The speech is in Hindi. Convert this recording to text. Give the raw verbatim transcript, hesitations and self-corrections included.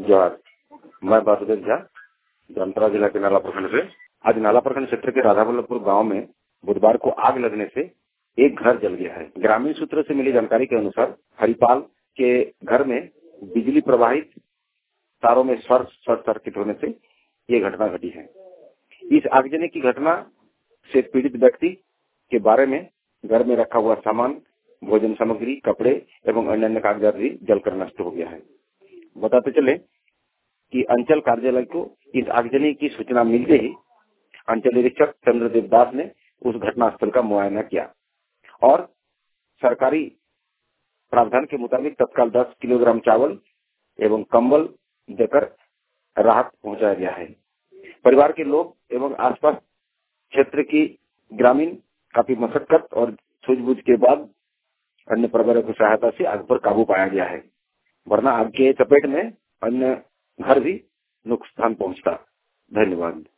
जोहार। मैं वासुदेव झा, जामताड़ा जिला के नाला प्रखंड से। आज नाला प्रखंड क्षेत्र के राधावल्लभपुर गांव में बुधवार को आग लगने से एक घर जल गया है। ग्रामीण सूत्रों से मिली जानकारी के अनुसार हरिपाल के घर में बिजली प्रवाहित तारों में शॉर्ट सर्किट होने से ये घटना घटी है। इस आगजनी की घटना से पीड़ित व्यक्ति के बारे में घर में रखा हुआ सामान, भोजन सामग्री, कपड़े एवं अन्य अन्य कागजात भी जलकर नष्ट हो गया है। बताते चले कि अंचल कार्यालय को इस आगजनी की सूचना मिलते ही अंचल निरीक्षक चंद्रदेव दास ने उस घटना स्थल का मुआयना किया और सरकारी प्रावधान के मुताबिक तत्काल दस किलोग्राम चावल एवं कंबल देकर राहत पहुंचाया गया है। परिवार के लोग एवं आसपास क्षेत्र की ग्रामीण काफी मशक्कत और सूझबूझ के बाद अन्य परिवारों की सहायता से आग पर काबू पाया गया है, वरना आग के चपेट में अन्य घर भी नुकसान पहुंचता। धन्यवाद।